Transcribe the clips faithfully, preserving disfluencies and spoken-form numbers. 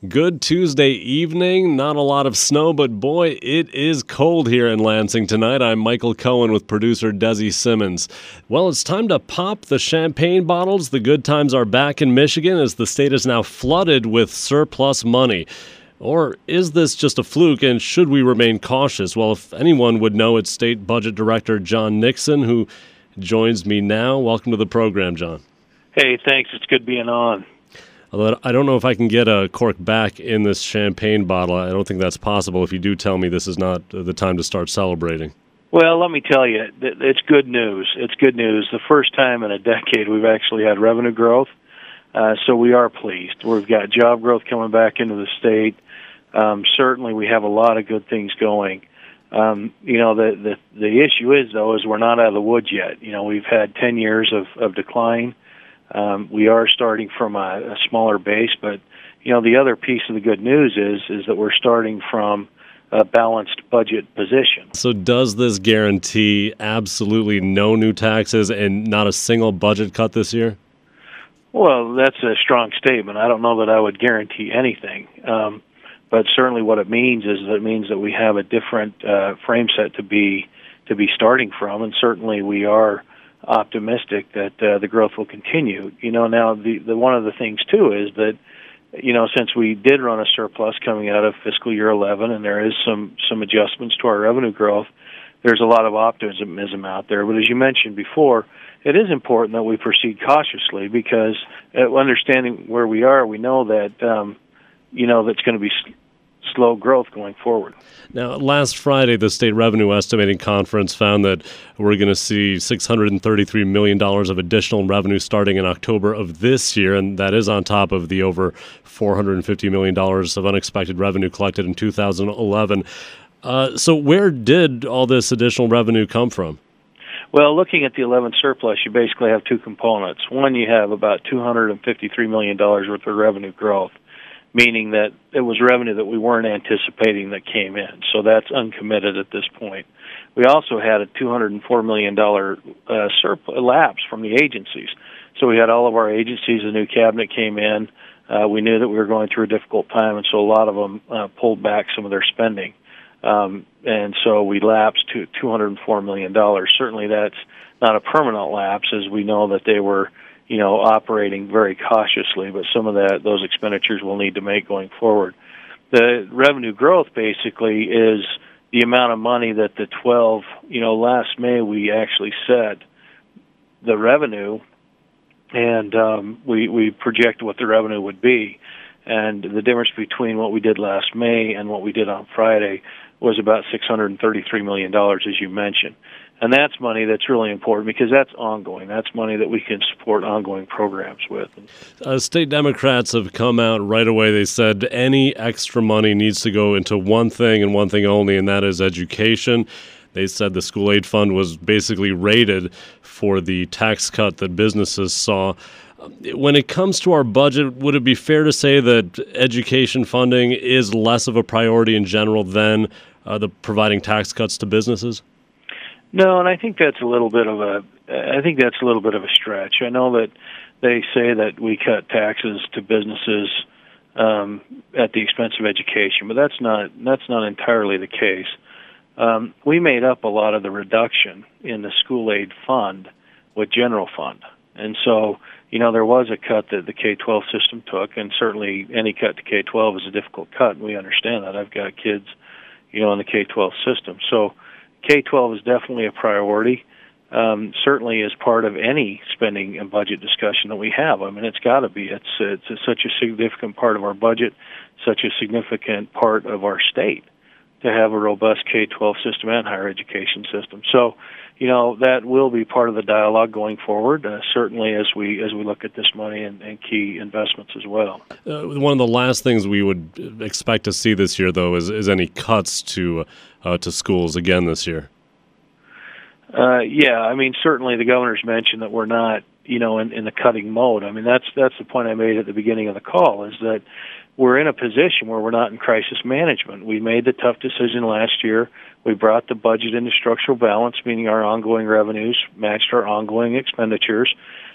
Good Tuesday evening. Not a lot of snow, but boy, it is cold here in Lansing tonight. I'm Michael Cohen with producer Desi Simmons. Well, it's time to pop the champagne bottles. The good times are back in Michigan as the state is now flooded with surplus money. Or is this just a fluke, and should we remain cautious? Well, if anyone would know, it's State Budget Director John Nixon, who joins me now. Welcome to the program, John. Hey, thanks. It's good being on. Although I don't know if I can get a cork back in this champagne bottle. I don't think that's possible. If you do tell me this is not the time to start celebrating. Well, let me tell you, it's good news. It's good news. The first time in a decade we've actually had revenue growth, uh, so we are pleased. We've got job growth coming back into the state. Um, certainly we have a lot of good things going. Um, you know, the, the, the issue is, though, is we're not out of the woods yet. You know, we've had ten years of, of decline. Um, we are starting from a, a smaller base, but, you know, the other piece of the good news is is that we're starting from a balanced budget position. So does this guarantee absolutely no new taxes and not a single budget cut this year? Well, that's a strong statement. I don't know that I would guarantee anything, um, but certainly what it means is that it means that we have a different uh, frame set to be to be starting from, and certainly we are optimistic that uh, the growth will continue. You know, now the, the one of the things too is that, you know, since we did run a surplus coming out of fiscal year eleven, and there is some some adjustments to our revenue growth, there's a lot of optimism out there. But as you mentioned before, it is important that we proceed cautiously because, uh, understanding where we are, we know that um, you know that's going to be slow growth going forward. Now, last Friday, the State Revenue Estimating Conference found that we're going to see six hundred thirty-three million dollars of additional revenue starting in October of this year, and that is on top of the over four hundred fifty million dollars of unexpected revenue collected in two thousand eleven. Uh, so where did all this additional revenue come from? Well, looking at the eleven surplus, you basically have two components. One, you have about two hundred fifty-three million dollars worth of revenue growth, meaning that it was revenue that we weren't anticipating that came in. So that's uncommitted at this point. We also had a two hundred four million dollars uh, surplus lapse from the agencies. So we had all of our agencies, the new cabinet came in. Uh, we knew that we were going through a difficult time, and so a lot of them uh, pulled back some of their spending. Um, and so we lapsed to two hundred four million dollars. Certainly that's not a permanent lapse, as we know that they were you know, operating very cautiously, but some of that, those expenditures we'll need to make going forward. The revenue growth basically is the amount of money that the twelve, you know, last May we actually set the revenue, and um, we, we projected what the revenue would be. And the difference between what we did last May and what we did on Friday was about six hundred thirty-three million dollars, as you mentioned. And that's money that's really important because that's ongoing. That's money that we can support ongoing programs with. Uh, state Democrats have come out right away. They said any extra money needs to go into one thing and one thing only, and that is education. They said the school aid fund was basically rated for the tax cut that businesses saw. When it comes to our budget, would it be fair to say that education funding is less of a priority in general than uh, the providing tax cuts to businesses? No, and I think that's a little bit of a. I think that's a little bit of a stretch. I know that they say that we cut taxes to businesses um, at the expense of education, but that's not that's not entirely the case. Um, we made up a lot of the reduction in the school aid fund with general fund, and so you know there was a cut that the K twelve system took, and certainly any cut to K twelve is a difficult cut, and we understand that. I've got kids, you know, in the K twelve system, so K twelve is definitely a priority, um, certainly as part of any spending and budget discussion that we have. I mean, it's got to be. It's, it's it's such a significant part of our budget, such a significant part of our state to have a robust K twelve system and higher education system. So, you know, that will be part of the dialogue going forward, uh, certainly as we as we look at this money and, and key investments as well. Uh, one of the last things we would expect to see this year, though, is, is any cuts to uh, to schools again this year. Uh, yeah, I mean, certainly the governor's mentioned that we're not, you know, in, in the cutting mode. I mean, that's that's the point I made at the beginning of the call, is that we're in a position where we're not in crisis management. We made the tough decision last year. We brought the budget into structural balance, meaning our ongoing revenues matched our ongoing expenditures.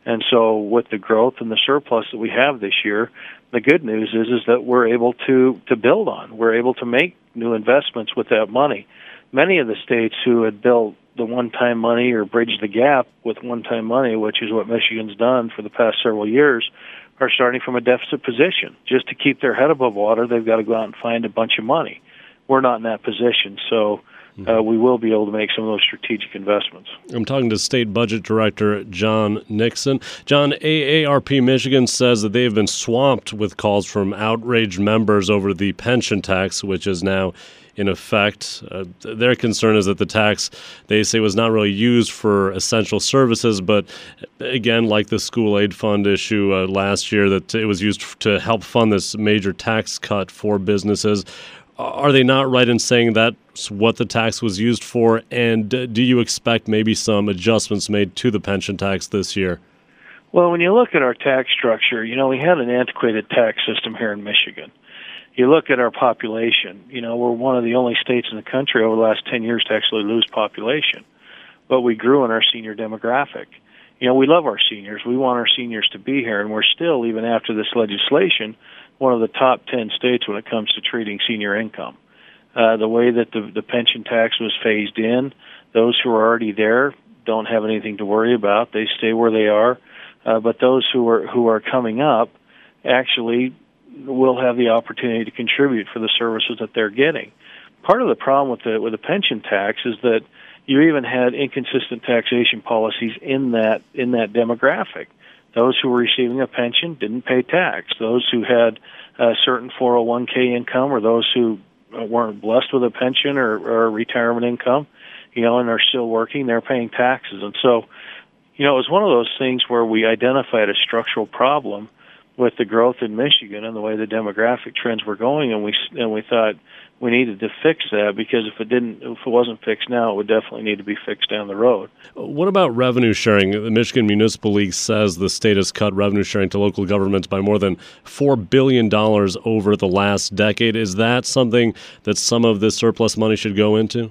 And so with the growth and the surplus that we have this year, the good news is is that we're able to, to build on. We're able to make new investments with that money. Many of the states who had built the one-time money or bridged the gap with one-time money, which is what Michigan's done for the past several years, are starting from a deficit position. Just to keep their head above water, they've got to go out and find a bunch of money. We're not in that position, so uh, we will be able to make some of those strategic investments. I'm talking to State Budget Director John Nixon. John, A A R P Michigan says that they have been swamped with calls from outraged members over the pension tax, which is now in effect. Uh, their concern is that the tax, they say, was not really used for essential services, but again, like the school aid fund issue uh, last year, that it was used to help fund this major tax cut for businesses. Are they not right in saying that's what the tax was used for? And uh, do you expect maybe some adjustments made to the pension tax this year? Well, when you look at our tax structure, you know, we had an antiquated tax system here in Michigan. You look at our population, you know, we're one of the only states in the country over the last ten years to actually lose population. But we grew in our senior demographic. You know, we love our seniors. We want our seniors to be here, and we're still, even after this legislation, one of the top ten states when it comes to treating senior income. Uh, the way that the, the pension tax was phased in, those who are already there don't have anything to worry about. They stay where they are. Uh, but those who are who are coming up actually will have the opportunity to contribute for the services that they're getting. Part of the problem with the with the pension tax is that you even had inconsistent taxation policies in that in that demographic. Those who were receiving a pension didn't pay tax. Those who had a certain four oh one k income, or those who weren't blessed with a pension or, or a retirement income, you know, and are still working, they're paying taxes. And so, you know, it was one of those things where we identified a structural problem with the growth in Michigan and the way the demographic trends were going, and we and we thought we needed to fix that, because if it didn't, if it wasn't fixed now, it would definitely need to be fixed down the road. What about revenue sharing? The Michigan Municipal League says the state has cut revenue sharing to local governments by more than four billion dollars over the last decade. Is that something that some of this surplus money should go into?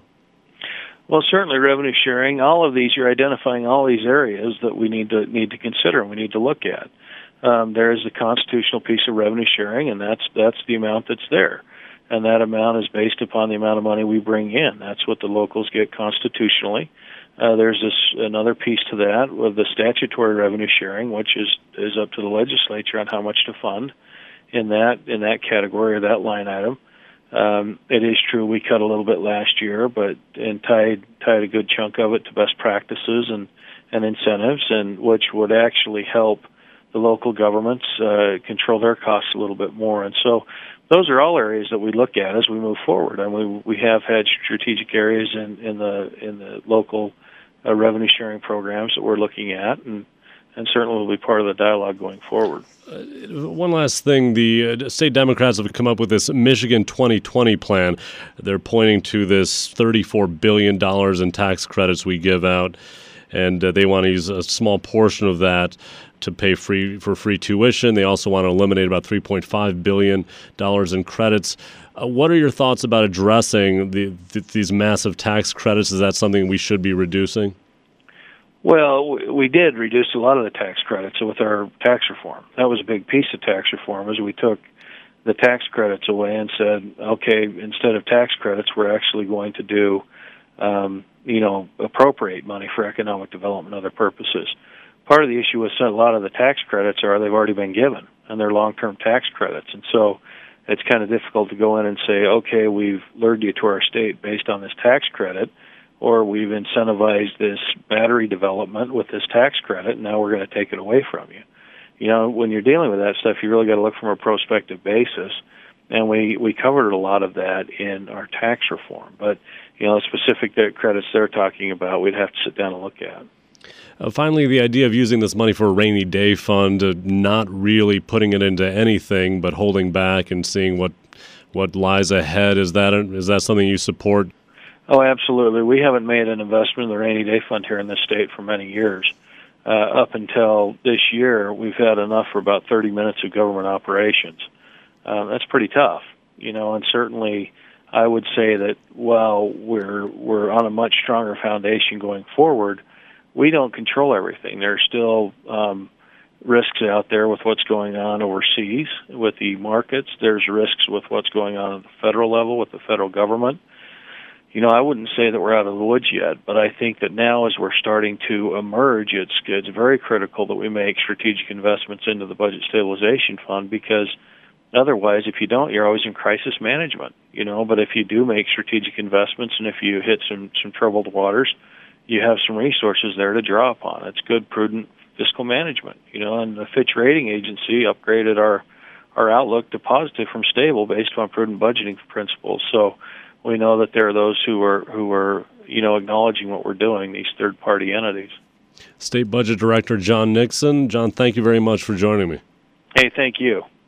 Well, certainly revenue sharing. All of these, you're identifying all these areas that we need to need to consider and we need to look at. Um, there is a constitutional piece of revenue sharing, and that's that's the amount that's there. And that amount is based upon the amount of money we bring in. That's what the locals get constitutionally. Uh, there's this another piece to that with the statutory revenue sharing, which is, is up to the legislature on how much to fund in that in that category or that line item. Um, it is true we cut a little bit last year, but and tied tied a good chunk of it to best practices and, and incentives, and which would actually help the local governments uh, control their costs a little bit more. And so those are all areas that we look at as we move forward. And we we have had strategic areas in, in the in the local uh, revenue sharing programs that we're looking at, and and certainly will be part of the dialogue going forward. Uh, one last thing, the uh, state Democrats have come up with this Michigan twenty twenty plan. They're pointing to this thirty-four billion dollars in tax credits we give out, and uh, they want to use a small portion of that to pay free for free tuition. They also want to eliminate about three point five billion dollars in credits. Uh, what are your thoughts about addressing the, th- these massive tax credits? Is that something we should be reducing? Well, we did reduce a lot of the tax credits with our tax reform. That was a big piece of tax reform, as we took the tax credits away and said, okay, instead of tax credits, we're actually going to do, um, you know, appropriate money for economic development and other purposes. Part of the issue with a lot of the tax credits are they've already been given, and they're long-term tax credits. And so it's kind of difficult to go in and say, okay, we've lured you to our state based on this tax credit, or we've incentivized this battery development with this tax credit, and now we're going to take it away from you. You know, when you're dealing with that stuff, you really got to look from a prospective basis, and we, we covered a lot of that in our tax reform. But, you know, specific credits they're talking about, we'd have to sit down and look at. Uh, finally, the idea of using this money for a rainy day fund, uh, not really putting it into anything, but holding back and seeing what what lies ahead, is that is that something you support? Oh, absolutely. We haven't made an investment in the rainy day fund here in this state for many years. Uh, up until this year, we've had enough for about thirty minutes of government operations. Uh, that's pretty tough, you know, and certainly I would say that while we're we're on a much stronger foundation going forward, we don't control everything. There's still um, risks out there with what's going on overseas with the markets. There's risks with what's going on at the federal level with the federal government. You know, I wouldn't say that we're out of the woods yet, but I think that now as we're starting to emerge, it's it's very critical that we make strategic investments into the Budget Stabilization Fund, because otherwise, if you don't, you're always in crisis management, you know. But if you do make strategic investments and if you hit some, some troubled waters, you have some resources there to draw upon. It's good, prudent fiscal management, you know. And the Fitch Rating Agency upgraded our, our outlook to positive from stable based on prudent budgeting principles. So we know that there are those who are who are you know acknowledging what we're doing, these third-party entities. State Budget Director John Nixon. John, thank you very much for joining me. Hey, thank you.